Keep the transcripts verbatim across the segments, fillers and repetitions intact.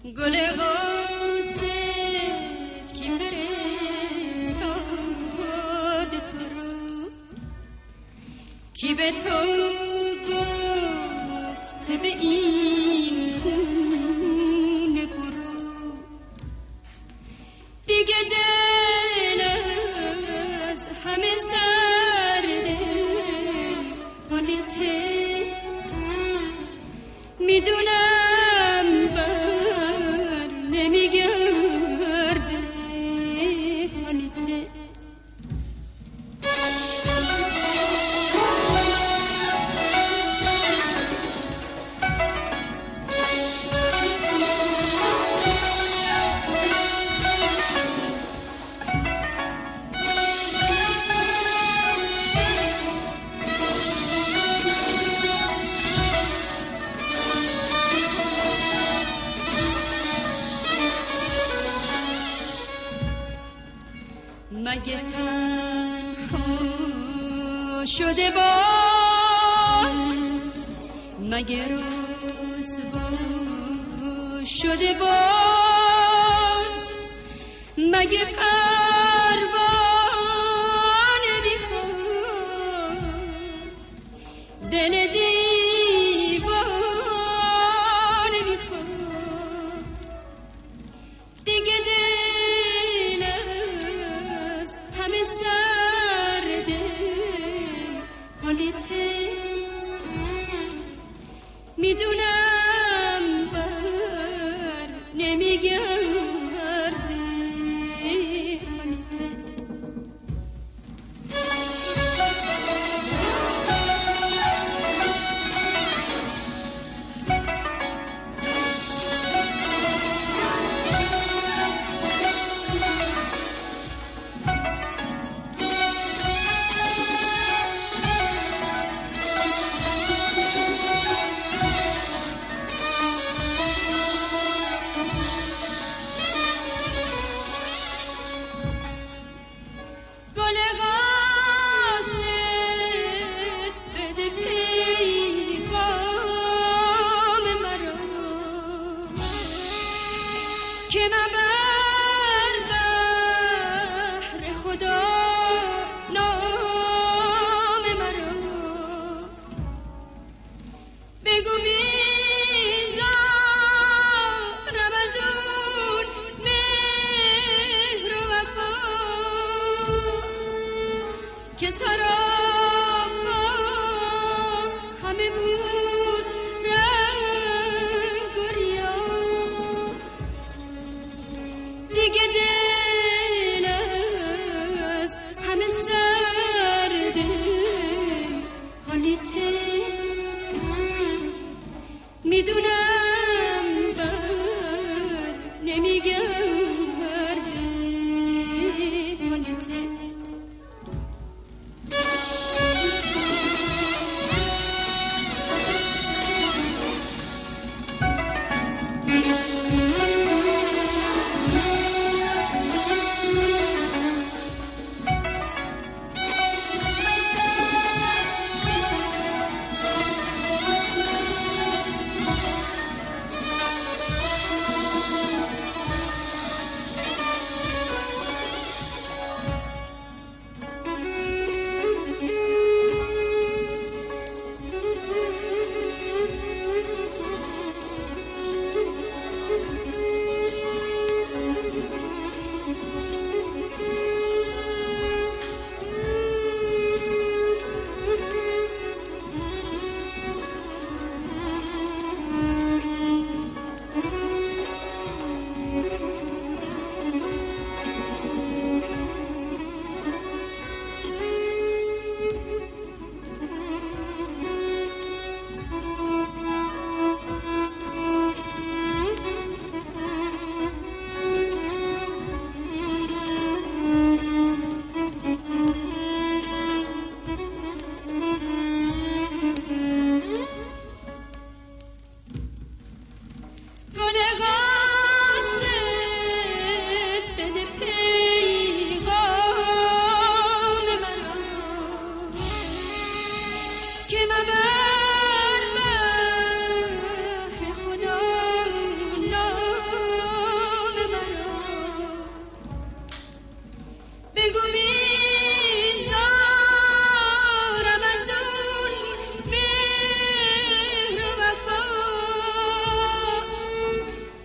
گل قاصد کی فرستاد تو رو، کی به تو گفته به این خونه برو، دیگه دل از همه سرده حالته، میدونم بر نمیگرده حالته. مگه تنها شده باز، مگه رسوا شده باز، مگه پروانه میخواد دل دیوانه میخواد، دیگه دل از همه سرده حالته، میدونم بر نمیگرده حالته.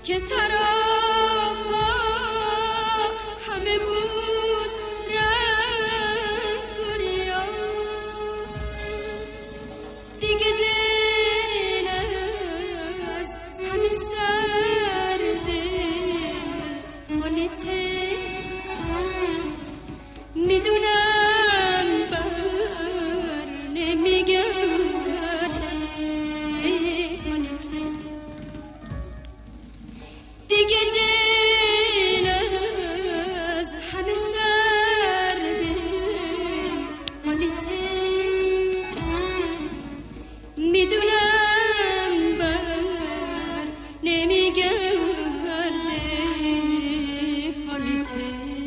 که سراپا همه بود رنگ و ریا، دیگه دل از همه سرده حالته، میدونم بر نمیگرده حالته، دیگه دل از همه سرده حالته، میدونم بر نمیگرده حالته.